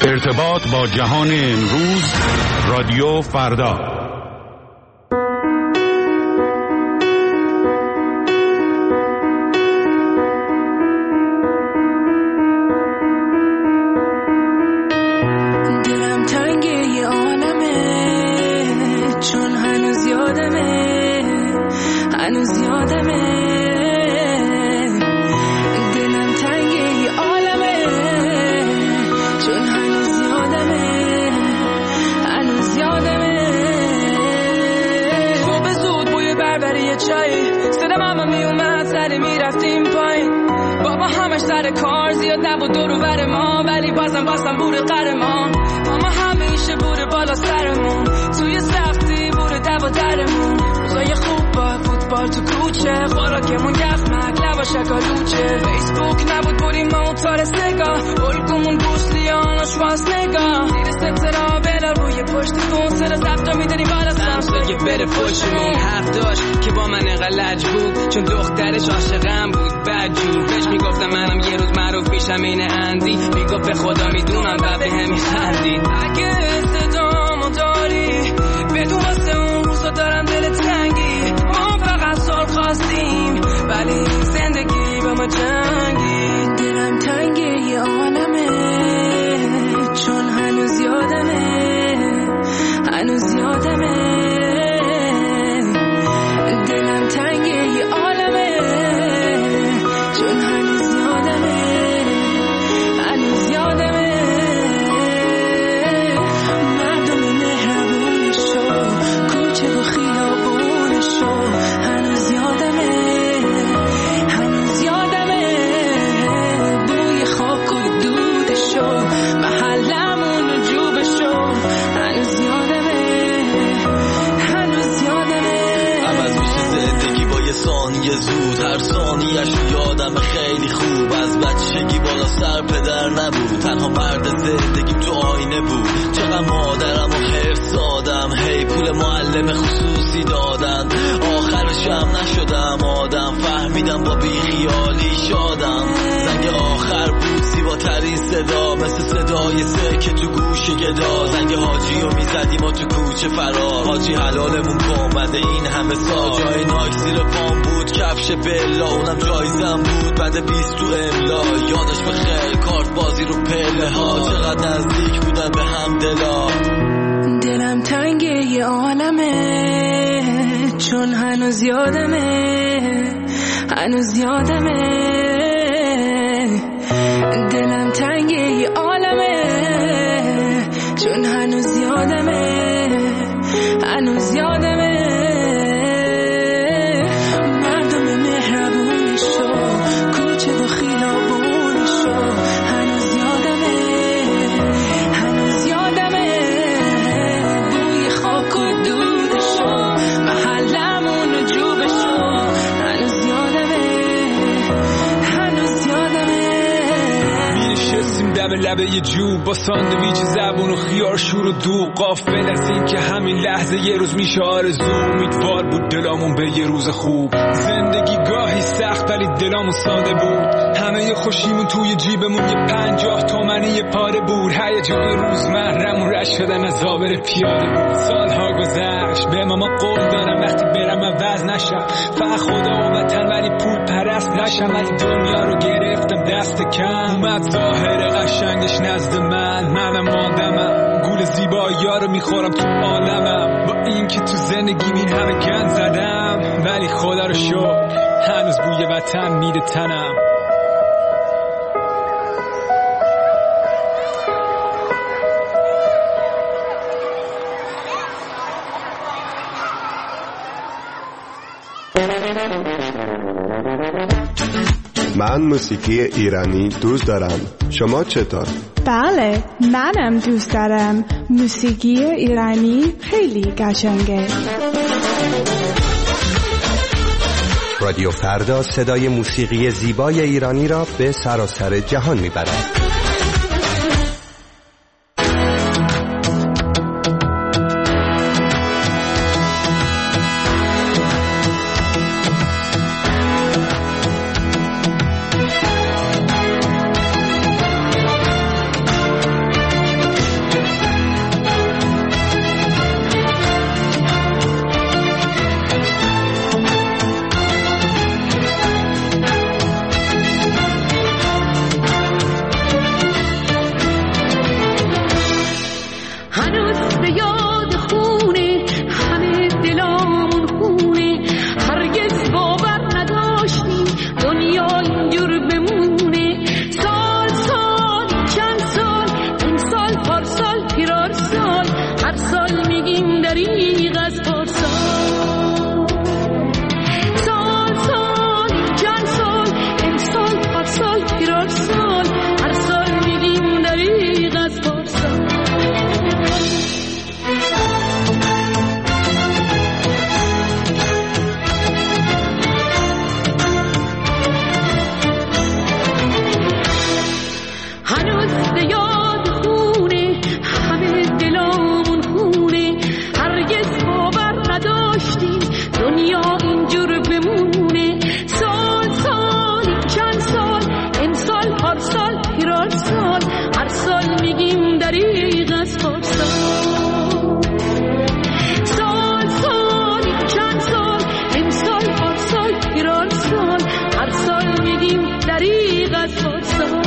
ارتباط با جهان امروز، رادیو فردا. دلم تنگ یه عالمه، چون هنوز یادمه، هنوز یادمه. دلم تنگ یه عالمه، چون هنوز یادمه، هنوز یادمه. صبح زود بوی بربری چای، صدا ماما میومد سری میرفتیم پایین. بابا همش سر کار، زیاد نبود دور و بر ما، ولی بازم بوده قهرمان. ماما همیشه بوده بالا سرمون، توی سختی بوده دو درمون. روزای خوب با فوتبال تو کوچه، خوراکمون یخمک لبا شکالوچه. فیسبوک نبود بودیم موتار سگاه، الگومون بوسلیان و شواز نگاه. زیر سترا بلار روی پشت فون، سر زبطا میدنی بالا سمسه بره پشتمون. حرف داشت که با من غلج بود، چون دخترش عاشقم بود بدجور. بهش میگفتم منم یه روز معروف میشم این اندی، میگفت به خدا میدونم و به هم میخندید. اگه صدامو داری بدون واسه اون روزا دارم دلت تنگی. ما فقط سال خواستیم ولی زندگی به ما جنگی. دلم تنگه یه عالمه، چون هنوز یادمه، هنوز یادمه. دلم تنگه یه عالمه، چون هنوز یادمه، هنوز یادمه. مردم مهربونشو، کوچه و خیابونشو، هنوز یادمه، هنوز یادمه. بوی خاک و دودشو، محلمون و جوبشو، هنوز یادمه، هنوز یادمه. عوض میشه زندگی با یه ثانیه زود، هر ثانیه‌اش یادم خیلی خوب. از بچگی بالا سر پدر نبود، تنها مرد زندگیم تو آینه بود. چقدر مادرم و حفظ دادم، هی پول معلم خصوصی دادن. آخرش هم نشدم آدم، فهمیدم با بیخیالی شادم. زنگ آخر بود زیباترین صدا، مثل صدای سکه تو گوش گدا. زنگ حاجی رو میزدیم و تو کوچه فرار، حاجی حلالمون کن بعد این همه سال. جای ناک زیر پام بود، کفش بلا اونم جایزم بود. بعد 20 تو املا یادش بخیر، کارت بازی رو پله ها. چقدر نزدیک بودن به هم دلا. دلم تنگه یه عالمه، چون هنوز یادمه، هنوز یادمه. دلم تنگه یه عالمه، چون هنوز یادمه، هنوز یادمه. مردم مهربونشو، کوچه و خیابونشو، هنوز یادمه، هنوز یادمه. بوی خاک و دودشو، محلمون و جوبشو، هنوز یادمه، هنوز یادمه. میشستیم دم لبه یه جوب با ساندویچ زبون و خیار شور و دوغ. غافل از این که همین لحظه یه روز میشه آرزو. امیدوار بود دلامون به یه روز خوب. زندگی گاهی سخت ولی دلامون ساده بود. همه خوشیمون توی جیبمون یه 50 تومنی یه پاره بود. هیجان روزمره‌مون رشت شدن از آبر پیاده بود. سالها گذشت به ماما قول دادم وقتی برم عوض نشم، فقط خدا و وطن ولی پول پرست نشم. ولی دنیا رو گرفتم دست کم، اومد ظاهر قشنگش نزد منم آدمم. گول زیبایی‌ها رو میخورم تو عالمم، با این که تو زندگی این همه گند زدم، ولی خدا رو شکر هنوز بوی وطن میده تنم. من موسیقی ایرانی دوست دارم. شما چطور؟ بله، منم دوست دارم. موسیقی ایرانی خیلی قشنگه. رادیو فردا صدای موسیقی زیبای ایرانی را به سراسر جهان میبرد. به یاد خونه همه دلامون خونه، هرگز باور نداشتیم دنیا اینجور بمونه. سال سال چند سال، امسال پارسال پیرار سال، هر سال میگیم دریغ از پارسال. سال سال چند سال، امسال پارسال پیرار سال، هر سال میگیم دریغ از پارسال.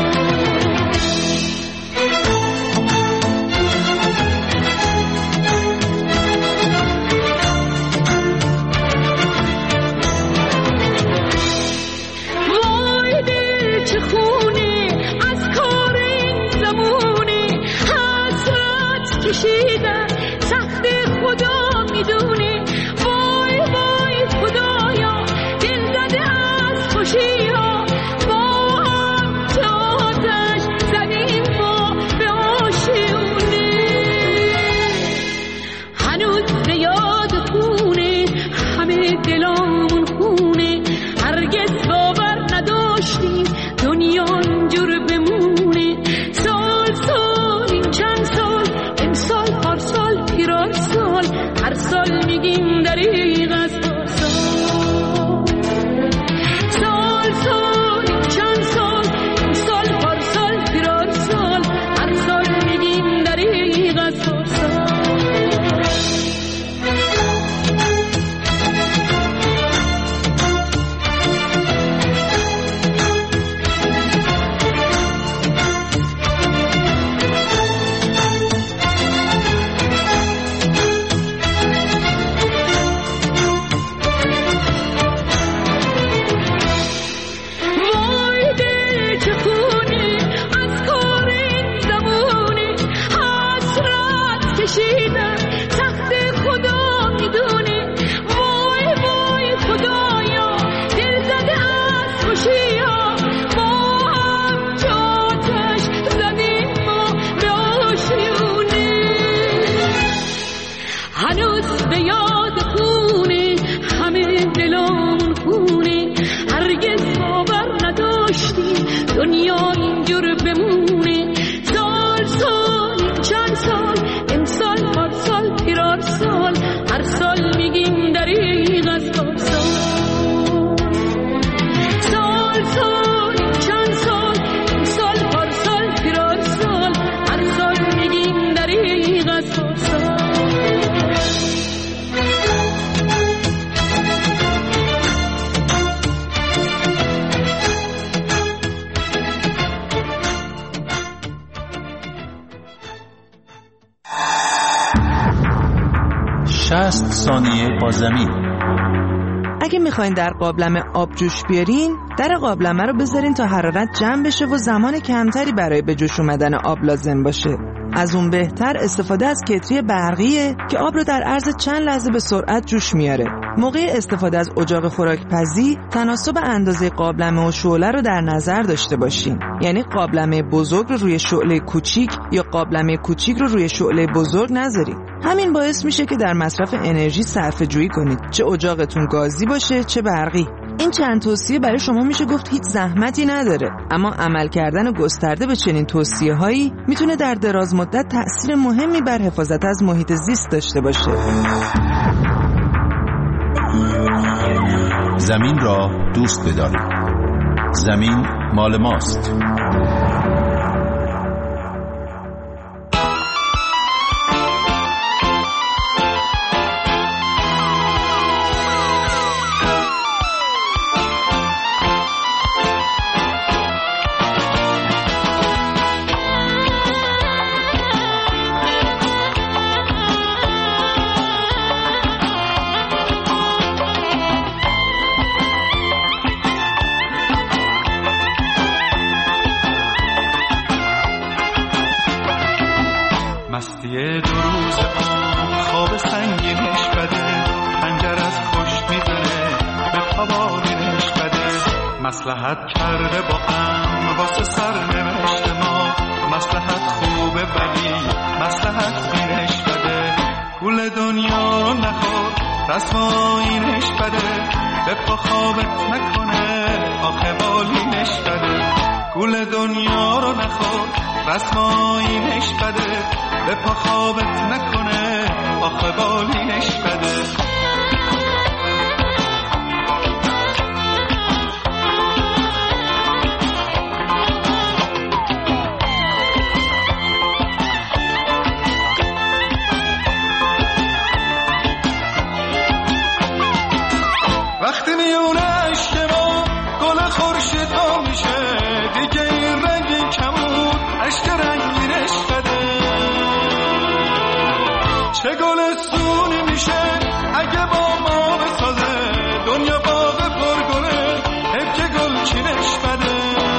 کشیدن سخت خدا میدونه، وای وای خدایا دل زده از خوشی ها، با هم تاتش زدیم ما به آشیونه. هنوز به یاد خونه همه دلامون خونه، هرگز باور نداشتیم دنیا اینجور بمونه. سال سال این چند سال، امسال پارسال پیرار سال، هر سال میگیم دریغ از پارسال. سال سال این چند سال، امسال پارسال پیرار سال، هر سال میگیم دریغ از پارسال. دنیا اینجور بمونه. سال سال چند سال، امسال پارسال پیرار سال، هر سال میگیم دریغ از پارسال. سال سال چند سال، امسال پارسال پیرار سال، هر سال میگیم دریغ از پارسال. ثانیه با زمین. اگه میخواین در قابلمه آب جوش بیارین، در قابلمه رو بذارین تا حرارت جمع بشه و زمان کمتری برای به جوش اومدن آب لازم باشه. از اون بهتر استفاده از کتری برقیه که آب رو در عرض چند لحظه به سرعت جوش میاره. موقع استفاده از اجاق خوراکپزی تناسب اندازه قابلمه و شعله رو در نظر داشته باشین. یعنی قابلمه بزرگ رو روی شعله کوچیک یا قابلمه کوچیک رو روی شعله بزرگ نذارید. همین باعث میشه که در مصرف انرژی صرفه جویی کنید، چه اجاقتون گازی باشه چه برقی. این چند توصیه برای شما میشه گفت هیچ زحمتی نداره، اما عمل کردن گسترده به چنین توصیه‌هایی میتونه در دراز مدت تأثیر مهمی بر حفاظت از محیط زیست داشته باشه. زمین را دوست بدارید. زمین مال ماست. مستی دو روز خواب سنگینش بده، خنجر از پشت میزنه به پاوانینش بده. مصلحت کرده با هم واسه سرنوشت ما، مصلحت خوبه ولی مصلحت بینش بده. گول دنیا رو نخور رسوایینش بده، به پا خوابت نکنه آخه بالینش بده. گول دنیا رو نخور رسم آیینش بده، به پا خوابت نکنه آخه بالینش بده. وقتی میونه عشق ما گل خورشید ها میشه، دیگه این رنگی کمون عشق رنگینش بده. چه گلستونی میشه اگه با ما بسازه، دنیا باغ پرگله حیف که گل چینش بده.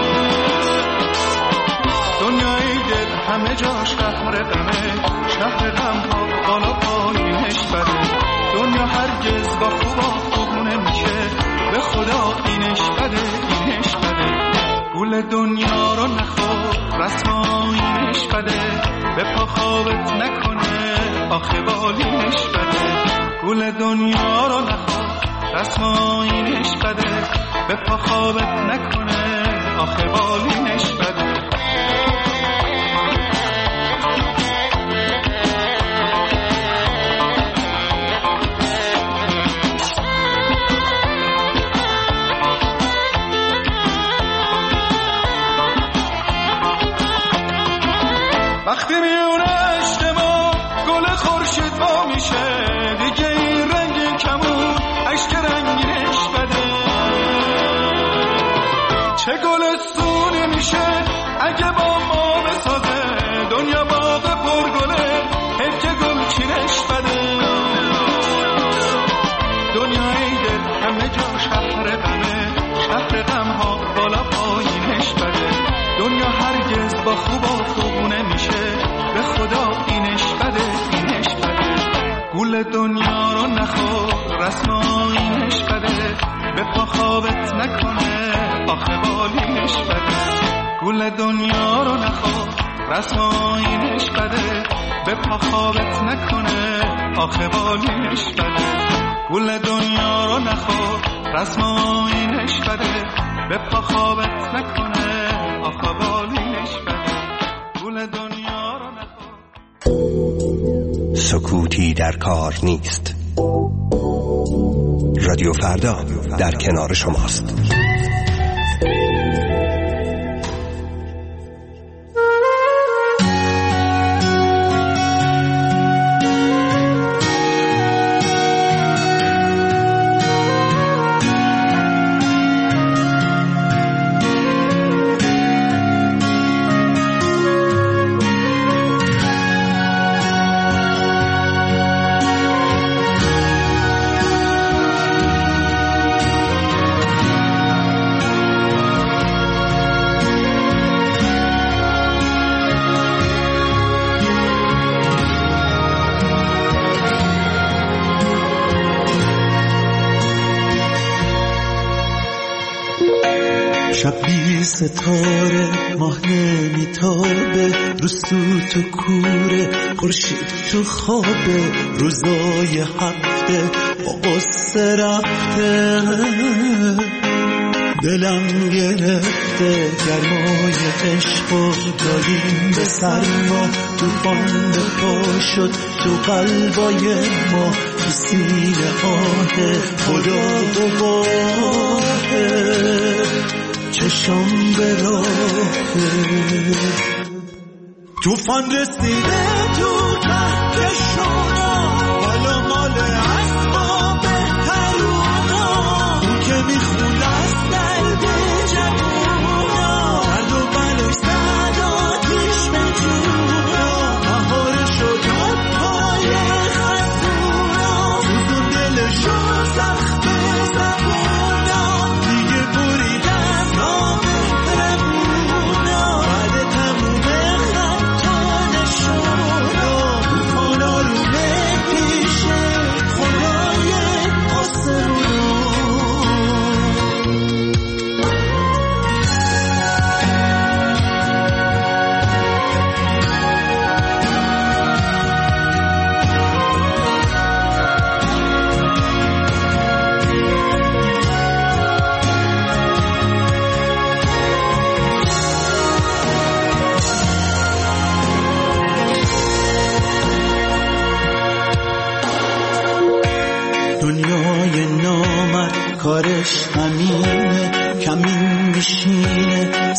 دنیای دل همه جاش قهر غمه، شهر غم ها بالا پایینش بده. دنیا هرگز با خوبا نمیشه، به خدا اینش بده اینش بده. گل دنیا رو نخور رسم آیینش بده، به پا خوابت نکنه آخه بالینش بده. گل دنیا رو نخور رسم آیینش بده، به پا خوابت نکنه آخه بالینش بده. وقتی میونه عشق ما گل خورشید وا میشه، دیگه این رنگی کمون عشق رنگینش بده. چه گلستونی میشه اگه با ما بسازه، دنیا باغ پرگله حیف که گل چینش بده. دنیای دل همه جا شهر غمه، شهر غم ها بالا پایینش بده. دنیا هرگز با خوبا نمیشه، به خدا اینش بده اینش بده. گل دنیا رو نخور رسم آیینش بده، به پا خوابت نکنه آخه بالینش بده. گل دنیا رو نخور رسم آیینش بده، به پا خوابت نکنه آخه بالینش بده. گل دنیا رو نخور رسم آیینش بده، به پا خوابت نکنه آخه بالینش بده. گل دنیا رو نخور. سکوتی در کار نیست. رادیو فردا در کنار شماست. شب بی ستاره ماه نمیتابه، رو سوت و کوره خورشید تو خوابه. روزای هفته با قصه رفته، دلم گرفته گرمای عشق و دادیم به سرما. توفان به پا شد تو قلبای ما، تو سینه آه خدا گواهه. چشم به راهه، توفان رسیده تو کهکشونا، حالا مال اسباب حیونا. اون که میخونه از درد جوونا، درد و بلش زد آتیش به جونا. بهار شد پای خزونا، سوزون دلشو زخم زبونا. دیگه بریدن بعد تموم خط و نشونا. توفان آرومه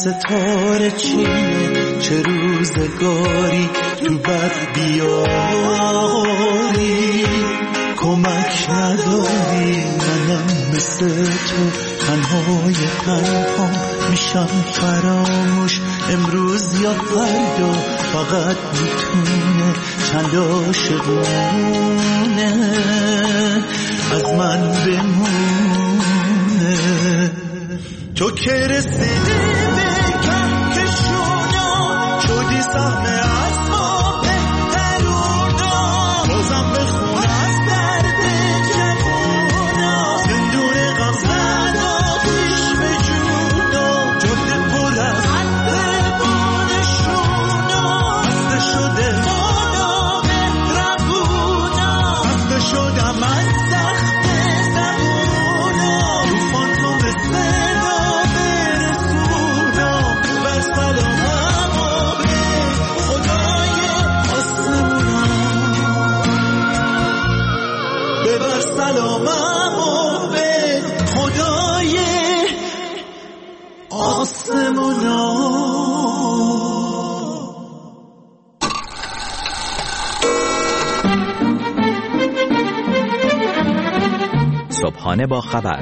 ستاره چینه چه روزگاری تو بد بیاری کمک نداری منم مثل تو تنهای تنها میشم فراموش امروز یا فردا فقط میتونه چند عاشقونه از من بمونه تو که رسیدی به کهکشونا شدی سهم از ما بهترونا بازم بخون از درد جوونا زندون غم زد آتیش به جونا جاده پر از بانشونا خسته شده مانا مهربونا خسته شدم از سخت زبونا توفان تو مثل سلاممو به خدای آسمونا صبحانه با خبر،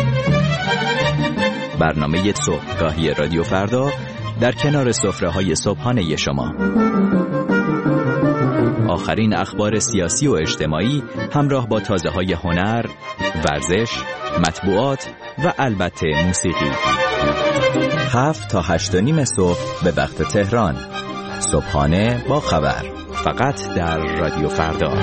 برنامه صبحگاهی رادیو فردا در کنار سفره‌های صبحانه شما. آخرین اخبار سیاسی و اجتماعی همراه با تازه‌های هنر، ورزش، مطبوعات و البته موسیقی. 7 تا 8:30 صبح به وقت تهران. صبحانه با خبر، فقط در رادیو فردا.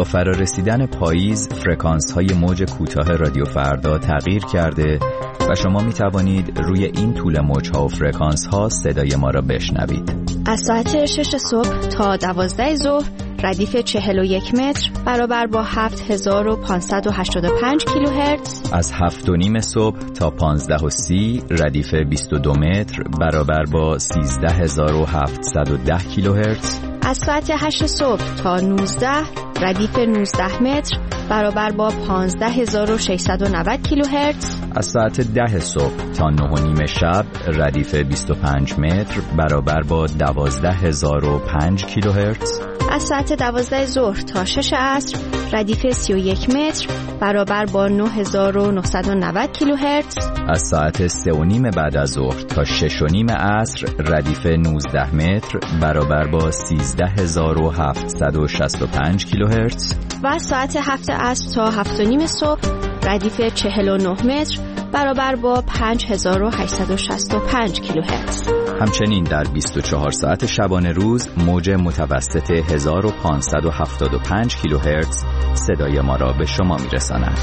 با فرارسیدن پاییز فرکانس های موج کوتاه رادیو فردا تغییر کرده و شما می توانید روی این طول موج ها و فرکانس ها صدای ما را بشنوید. از ساعت 6 صبح تا 12 ظهر ردیف 41 متر برابر با 7585 کیلوهرتز. از 7:30 صبح تا 15:30 ردیف 22 متر برابر با 13710 کیلوهرتز. از ساعت 8 صبح تا 19 ردیف 19 متر برابر با 15690 کیلوهرتز. از ساعت 10 صبح تا 9:30 شب ردیف 25 متر برابر با 12005 کیلوهرتز. از ساعت 12 ظهر تا 6 عصر ردیف 31 متر برابر با 9990 کیلوهرتز. از ساعت 3:30 بعد از ظهر تا 6:30 عصر ردیف 19 متر برابر با 13765 کیلوهرتز. و از ساعت 7 عصر تا 7:30 صبح ردیف 49 متر برابر با 5865 کیلوهرتز. همچنین در 24 ساعت شبانه روز موج متوسط 1575 کیلوهرتز صدای ما را به شما میرساند.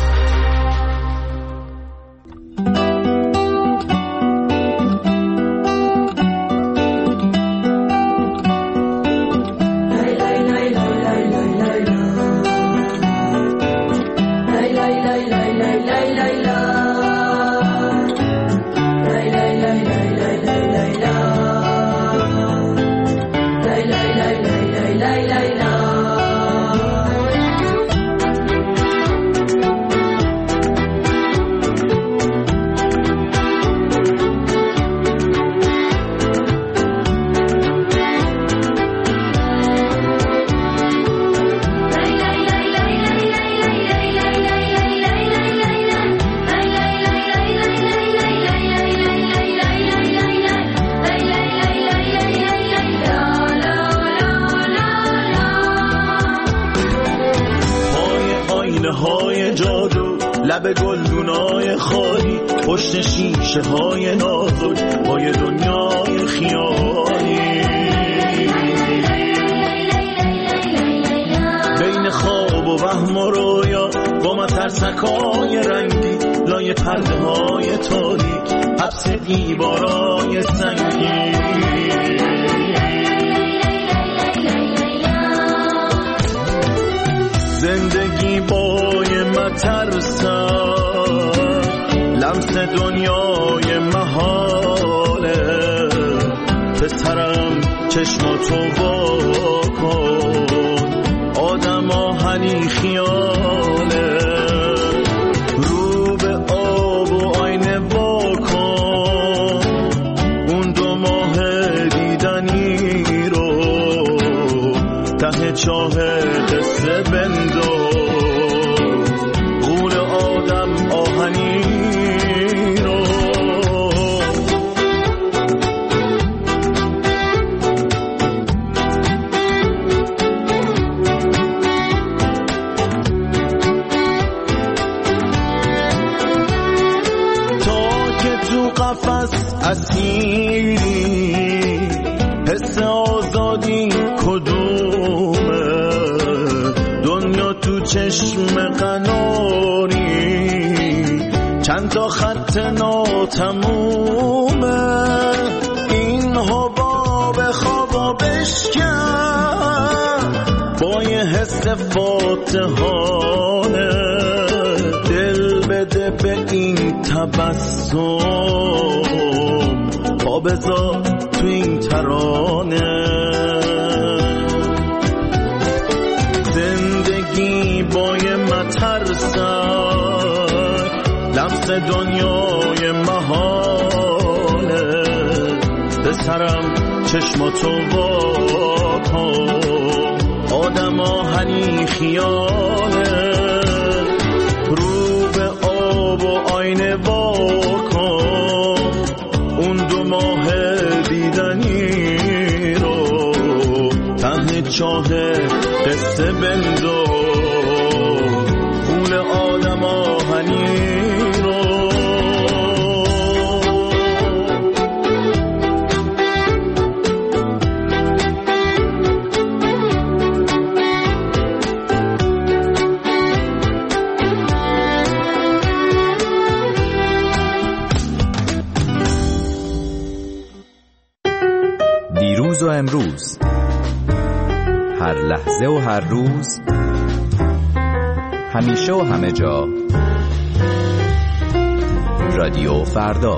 لب گلدونای خالی پشت شیشه های نازک پای دنیای خیالی بین خواب و وهم و رویا با مترسکای رنگی لای پرده های تاریک حبس دیوارای سنگی زندگی بای مترسم لمس دنیای محاله پسرم چشماتو وا کن آدم آهنی خیاله رو به آب و آینه وا کن اون 2 ماه دیدنی رو ته چاه قصه بنداز غول آدم آهنی رو تا که تو قفس اسیری حس آزادی کدومه دنیا تو چشم قناری چند تا خط ناتمومه این حباب خوابا بشکن با یه حس فاتحانه دل بده به این تبسم پا بذار تو این ترانه زندگی بای مترسک لمس دنیای محاله پسرم چشماتو وا کن آدم آهنی خیاله رو به آب و آینه وا کن اون 2 ماه دیدنی رو ته چاه قصه بنداز غول آدم آهنی رو دیروز و امروز، هر لحظه و هر روز، همیشه و همه جا. رادیو فردا.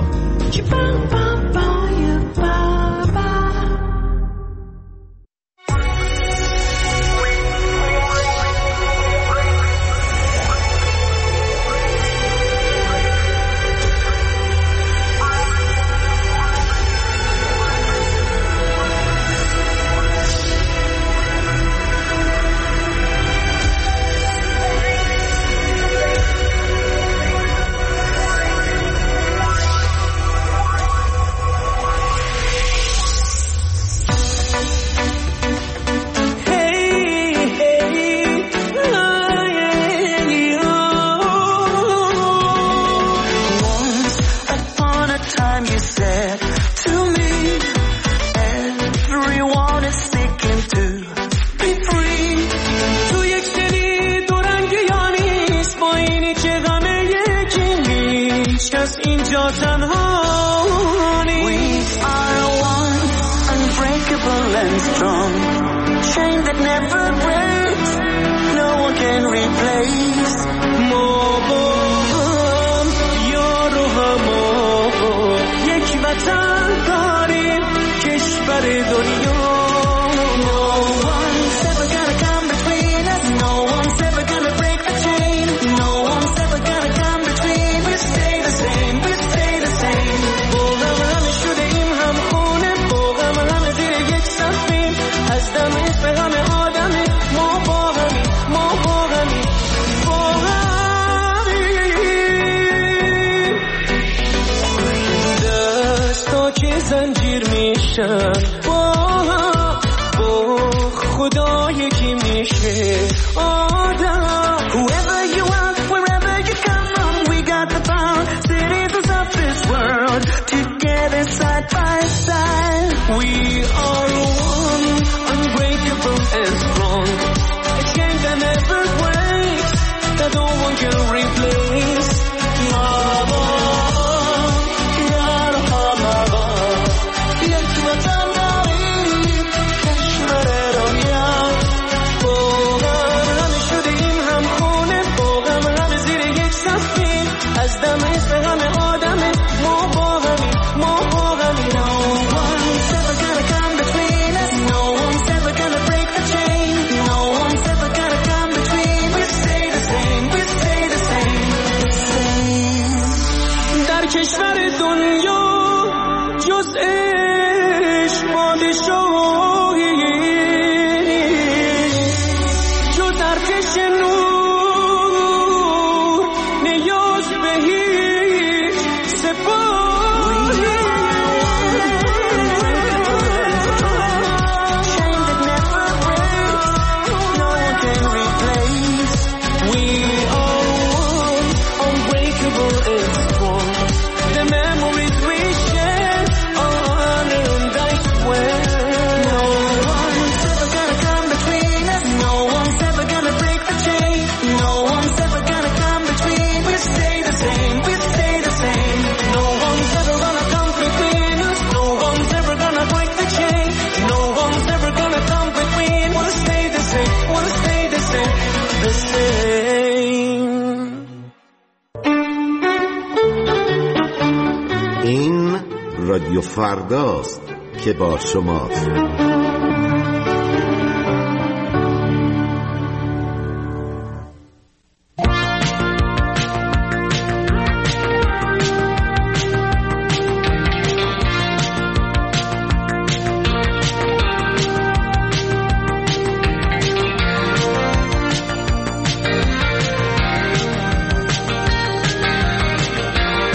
رادیو فرداست که با شماست.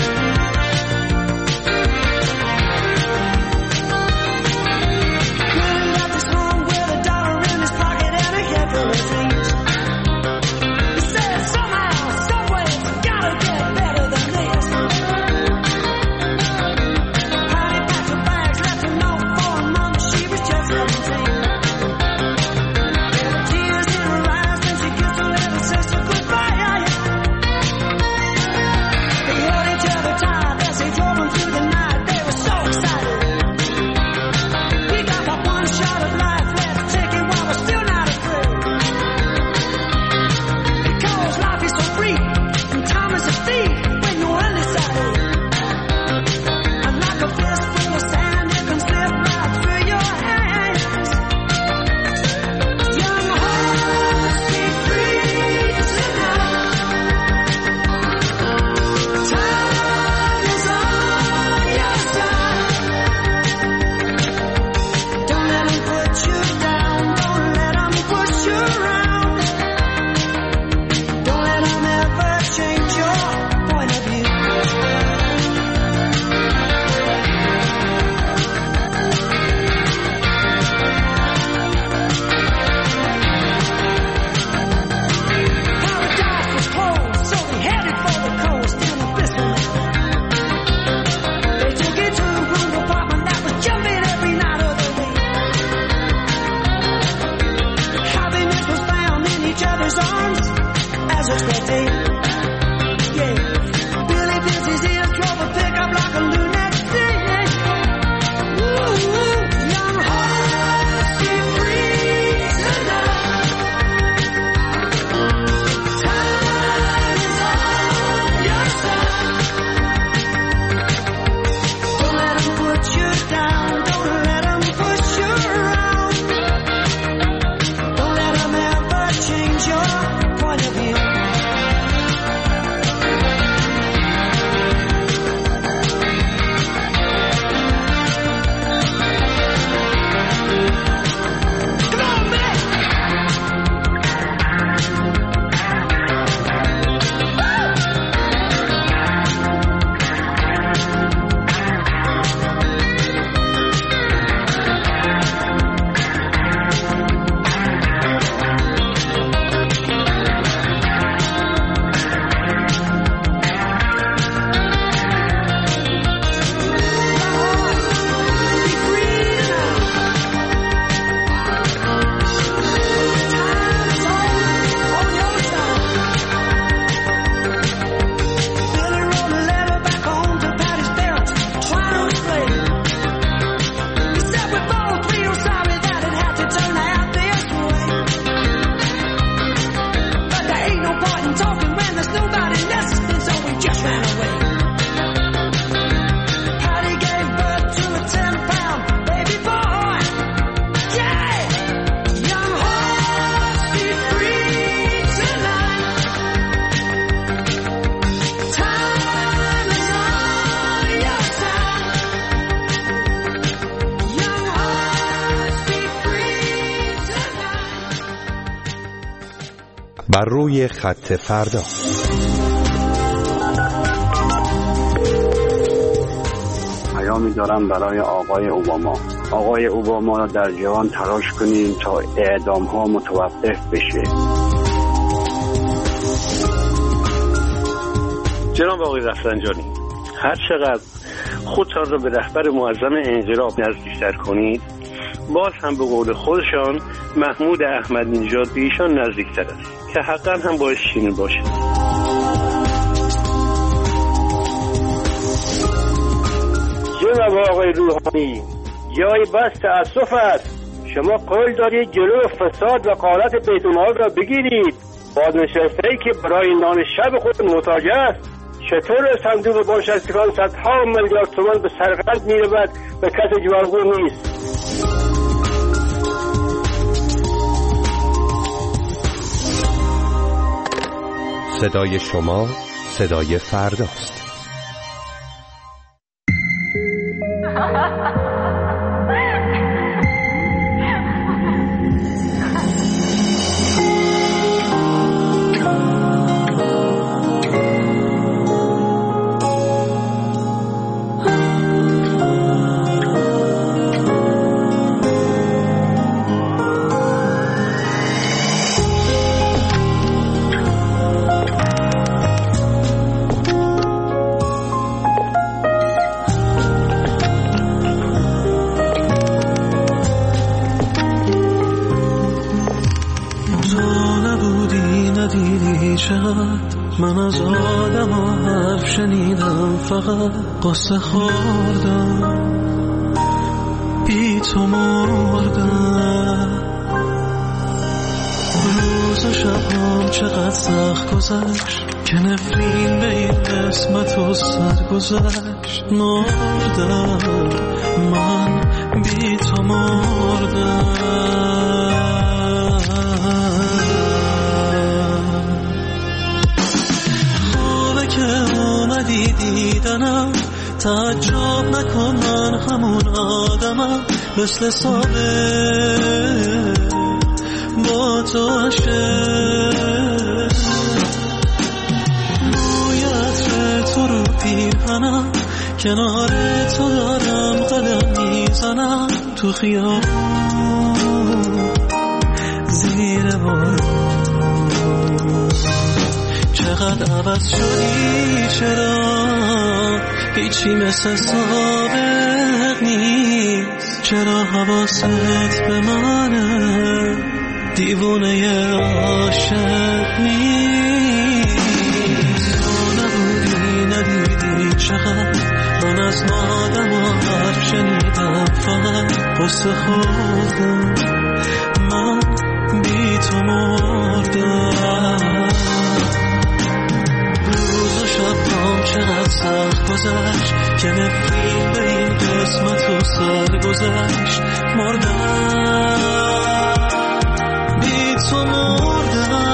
Good بر روی خط فردا. پیامی دارم برای آقای اوباما. آقای اوباما را در جهان تلاش کنیم تا اعدام ها متوقف بشه. جناب آقای رفسنجانی، هر چقدر خودتان را به رهبر معظم انقلاب نزدیکتر کنید، باز هم به قول خودشان محمود احمدی نژاد به ایشان نزدیکتر است که حقا هم باعث چنین باشه. جناب آقای روحانی، جای بس تأسف است. شما قول دارید جلو فساد و غارت بیت المال را بگیرید. بازنشسته‌ای که برای نان شب خود محتاج است چطور صندوق بازنشستگان صدها میلیارد تومان به سرقت می‌رود و کسی جوابگو نیست؟ صدای شما صدای فرداست. من از آدم ها حرف شنیدم، فقط قصه خوردم، بی تو مردم. روز و شبام چقدر سخت گذشت که نفرین به این قسمت و صد گذشت. مردم من، بی تو مردم. دیدنم تعجب نکن، من همون آدمم، مثل سابق با تو عشق. روی عطر تو رو پیرهنم، کنار تو دارم قدم میزنم، تو خیابون زیر بارون. چقدر عوض شدی، چرا هیچی مثل سابق نیست؟ چرا حواست به منه، دیوونه عاشق نیست؟ تو نبودی ندیدی چقدر من از آدم ها حرف شنیدم، فقط قصه خوردم، من بی تو مردم. چقدر سخت گذشت که نفرین به این قسمت و سر گذشت. مردم بی تو مردم.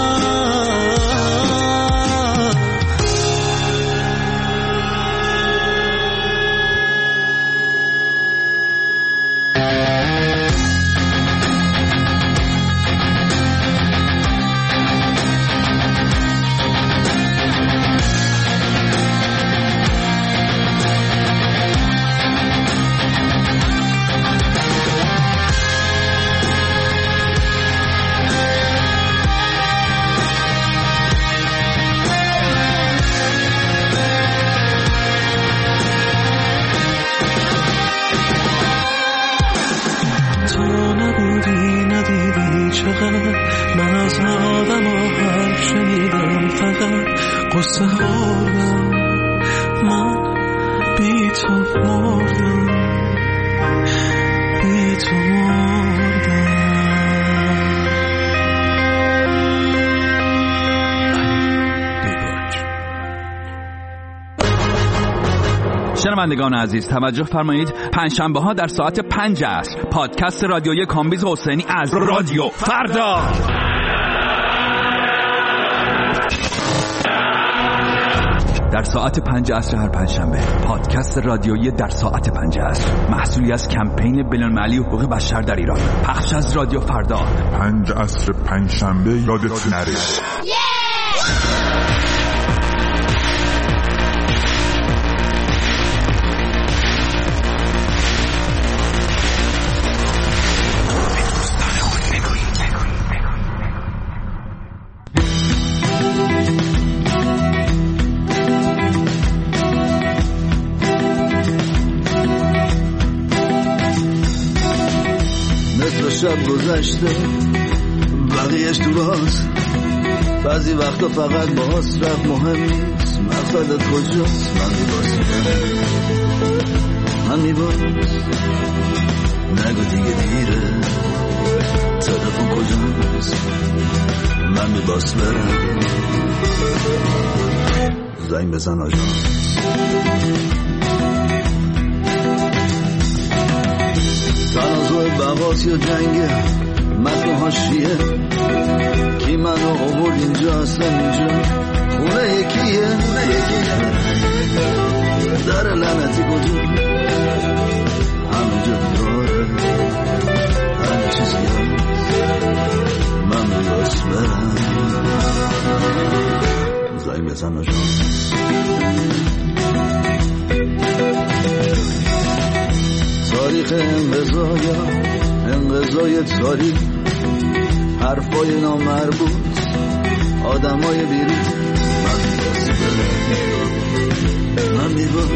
من از آدم و حرف شنیدم فقط قصه خوردم. من بی تو مردم، بی تو مردم. شنوندگان عزیز توجه فرمایید، پنجشنبه ها در ساعت 5 عصر پادکست رادیویی کامبیز حسینی از رادیو فردا. در ساعت 5 عصر هر پنجشنبه پادکست رادیویی در ساعت 5 عصر، محصولی از کمپین بین‌المللی حقوق بشر در ایران، پخش از رادیو فردا. 5 عصر پنجشنبه یادت نره. شب گذشته بقیهش تو راست، بعضی وقتا فقط باز رفت مهم نیست. مقصدت کجاست؟ من میباز نگو دیگه دیره. تلفن کجاست؟ من میباز برم زنگ بزن آژانس. تنازع بغاز یا جنگه متن حاشیه، کی منو آورد اینجا اصلا اینجا خونه یکیه. در لعنتی کجا همه جا داره، همه چیزی هست. من میباز برم زنگ بزن آژانس. تاریخ انقضای تاریخ، حرفای نامربوط، آدمای بیرون. من میباز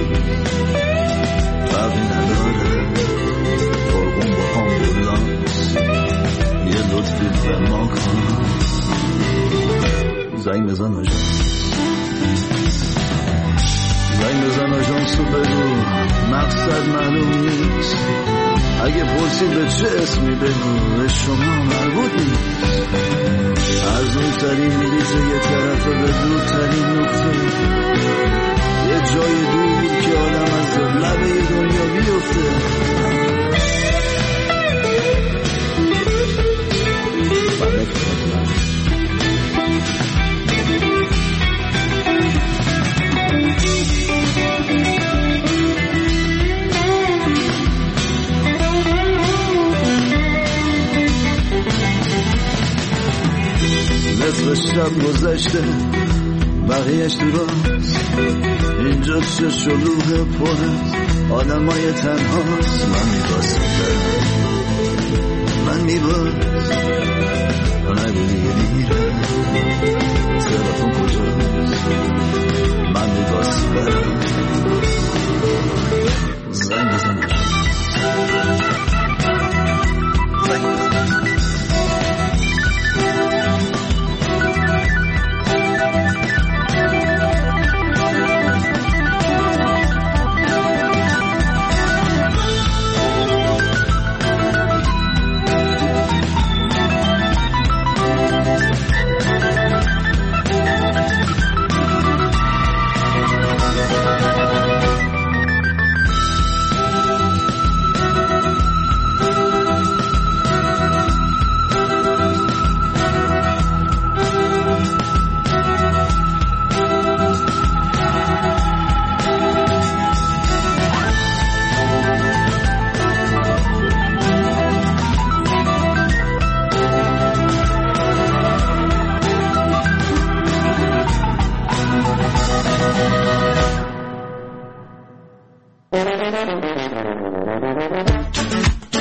فرقی نداره، فرقون با آمبولانس یه لطفی به ما کن. زنگ بزن آژانس، زنگ بزن آژانس رو بگو مقصد معلوم نیست. اگه پرسید به چه اسمی بگو به شما مربوط نیست. ارزون ترین میریزه یه طرفه به دور ترین نقطه، یه جای دور که آدم از لبه دنیا بیفته. نصف شب گذشته بقیهش تو راست، اینجا چه شلوغ پره آدمای تنهاست. من میباز من میباز نگو دیگه دیره. تلفن کجاست؟ من میباز برم زنگ بزن.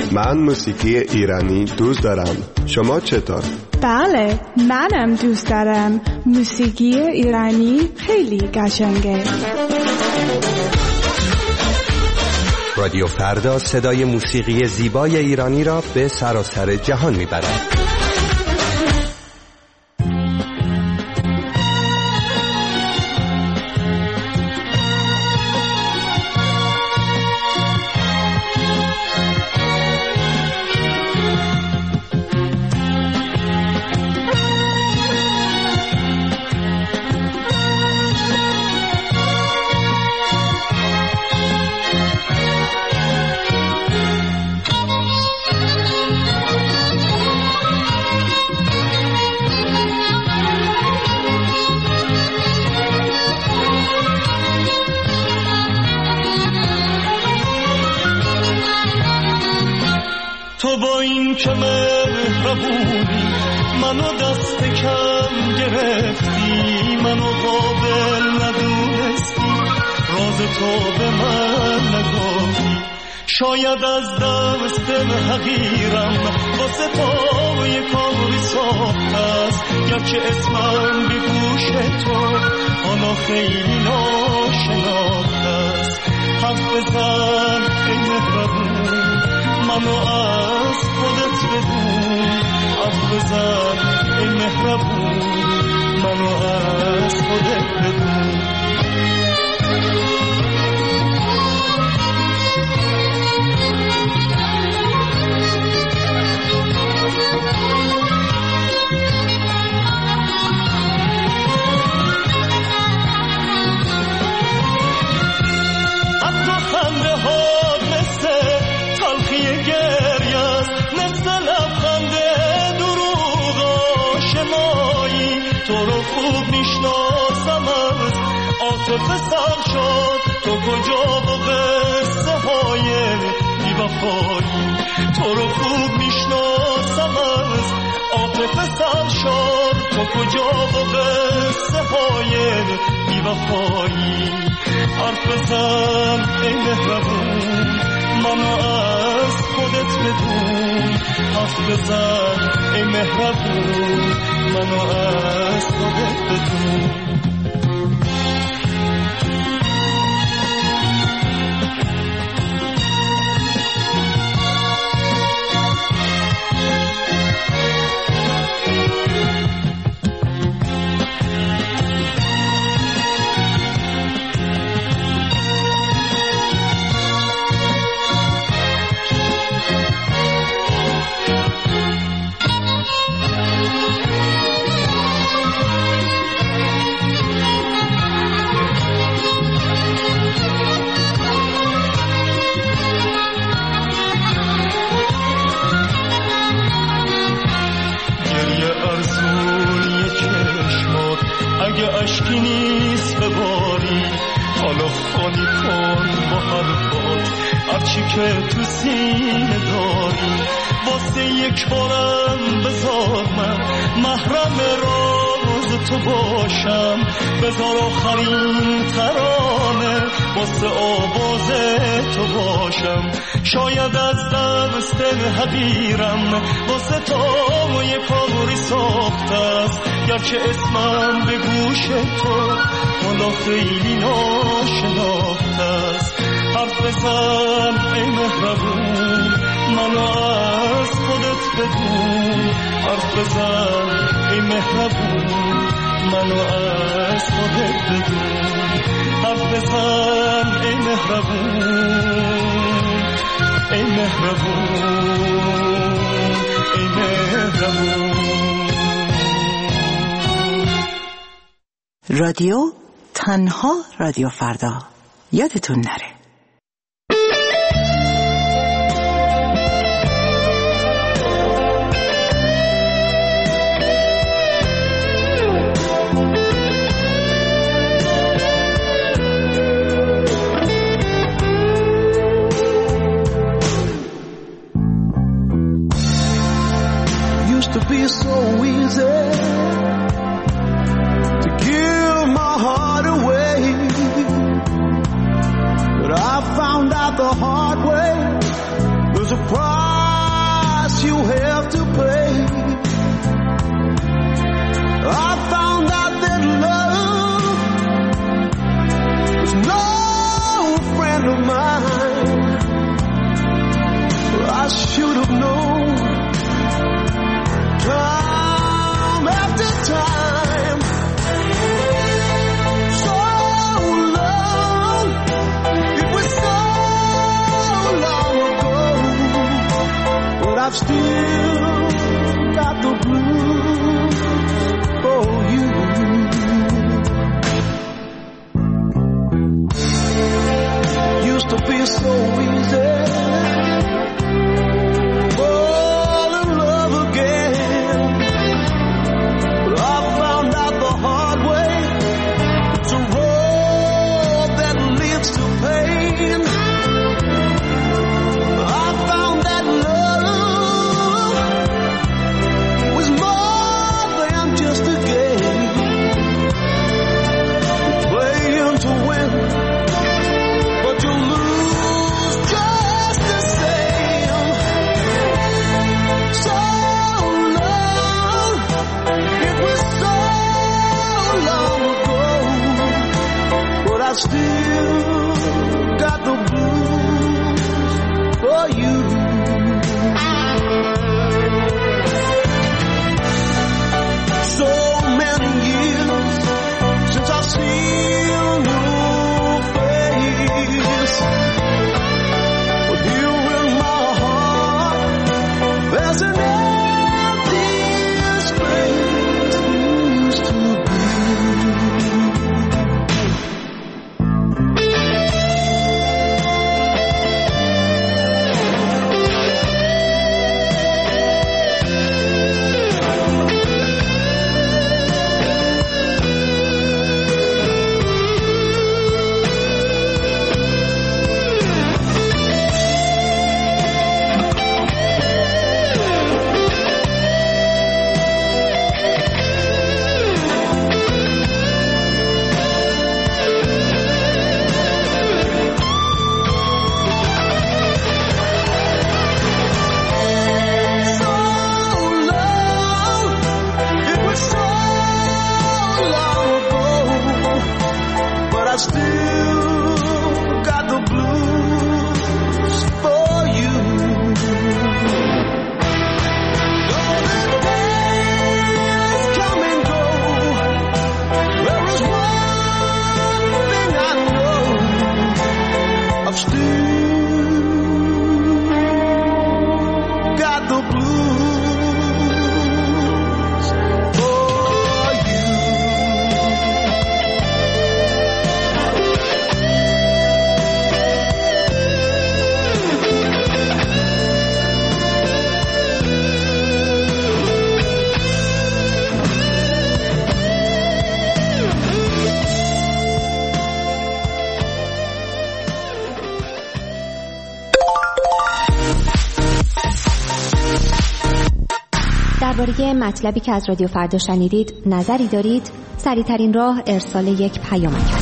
من موسیقی ایرانی دوست دارم. شما چطور؟ بله، منم دوست دارم. موسیقی ایرانی خیلی قشنگه. رادیو فردا صدای موسیقی زیبای ایرانی را به سراسر جهان میبرد. تو با این که مهربونی منو دست کم گرفتی، منو قابل ندونستی، راز تو به من نگفتی. شاید از دست حقیرم واسه تو یه کاری ساخت است، گرچه اسمم به گوش تو حالا خیلی ناشناخت است. حرف بزن ای مهربون، منو از خودت بدون. حرف بزن ای مهربون، منو از خودت بدون. عاطفه شد تو کجا با قصه های بی‌وفایی. تو رو خوب میشناسم از عاطفه شد تو کجا با قصه های بی‌وفایی. حرف بزن ای مهربون، منو از خودت بدون. حرف بزن ای مهربون، منو از خودت بدون. اگه اشکی نیست بباری، حالا خالی کن با حرفات هرچی که تو سینه داری. واسه یک بارم بذار من محرم راز تو باشم. بذار آخرین ترانه واسه آواز تو باشم. شاید از دست حقیرم واسه تو یه کاری ساخت است، گرچه اسمم به گوش تو حالا خیلی ناشناخت است. حرف بزن ای مهربون، منو از خودت بدون. حرف بزن ای مهربون، منو از خودت بدون. حرف بزن ای مهربون، ای مهربون، ای مهربون. رادیو تنها رادیو فردا، یادتون نره. Used to be so easy to give my heart away, but I found out the hard way there's a price price you have to pay. I found out that love was no friend of mine. I should have known time after time. So long, it was so long ago, but I've still got the blues for you. Used to be so easy, fall in love again, but I found out the hard way, it's a road that leads to pain. I found that love was more than just a game, playing to win, but you lose just the same. So long, it was so long ago, but I still got the blues for you. So many years since I've seen your face, but here in my heart there's an empty space used to be. درباره مطلبی که از رادیو فردا شنیدید نظری دارید؟ سریع‌ترین راه ارسال یک پیامک است.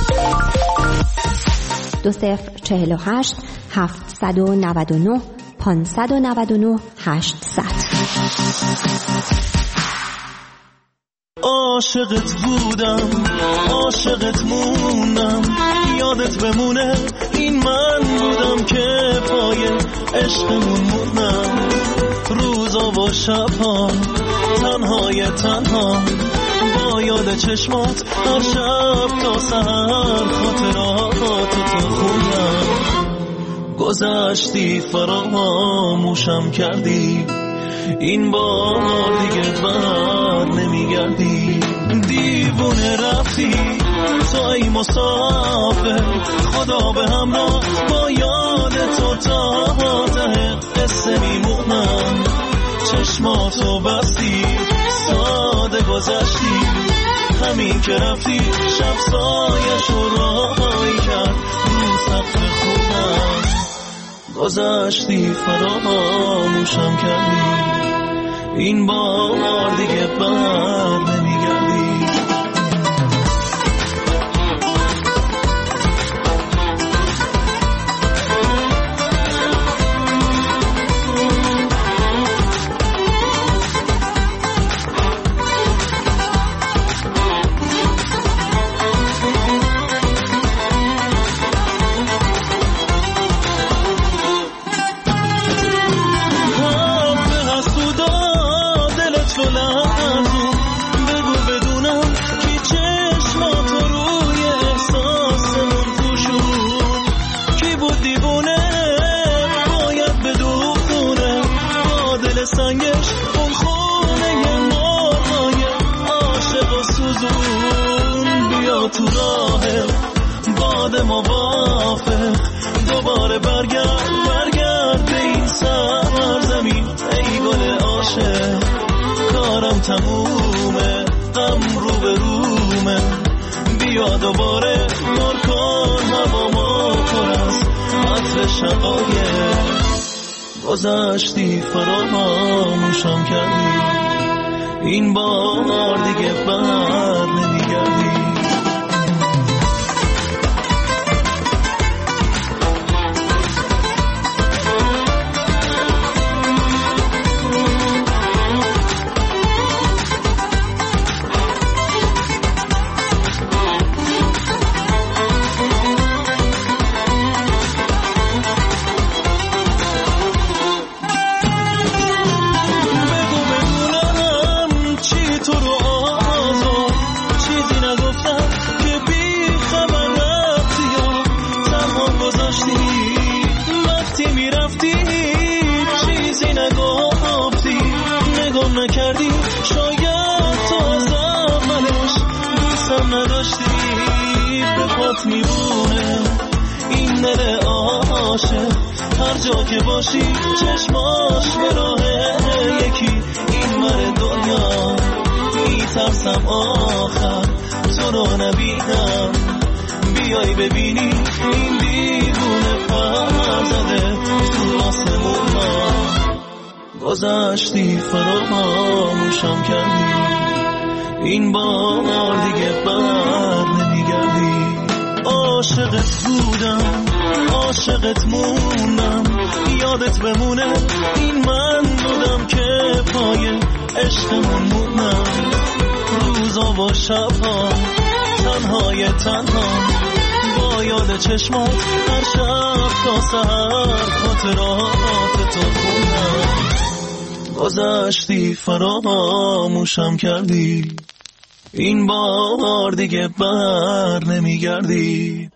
2048 799 599 800. عاشقت بودم، عاشقت موندم، یادت بمونه این من بودم که پای عشقمون موندم. روزا و شبها تنهای تنها با یاد چشمات هر شب تا سحر خاطراتو تو خوندم. گذشتی فراموشم کردی، این بار دیگه بر نمیگردی. دیوونه رفتی تو ای مسافر، خدا به همراه با یاد تو تا ته قصه میمونم. چشماتو بستی ساده گذشتی، همین که رفتی شب سایه‌شو راهی کرد رو سقف خونم. گذشتی فراموشم کردی، این بار دیگه بر نمیگردی. تمومه، غم رو به رومه، بیا دوباره نور کن هوا ما پر از عطر شقایق. گذشتی فراموشم کردی، این بار دیگه بر نمیگردی. نکردی شاید تو از اولش دوستم نداشتی، به پات میبونه این دل عاشق، هر جا که باشی چشماش به راه یکی این ور دنیا. میترسم آخر تو رو نبینم، بیای ببینی این دیوونه پر زده تو آسمون ها. گذشتی فراموشم کردی، این بار دیگه بر نمیگردی. عاشقت بودم، عاشقت موندم، یادت بمونه این من بودم که پای عشقمون موندم. روزا و شبها تنهای تنها با یاد چشمات، هر شب تا سحر خاطرات تو خوندم. گذشتی فراموشم کردی، این بار دیگه بر نمیگردی.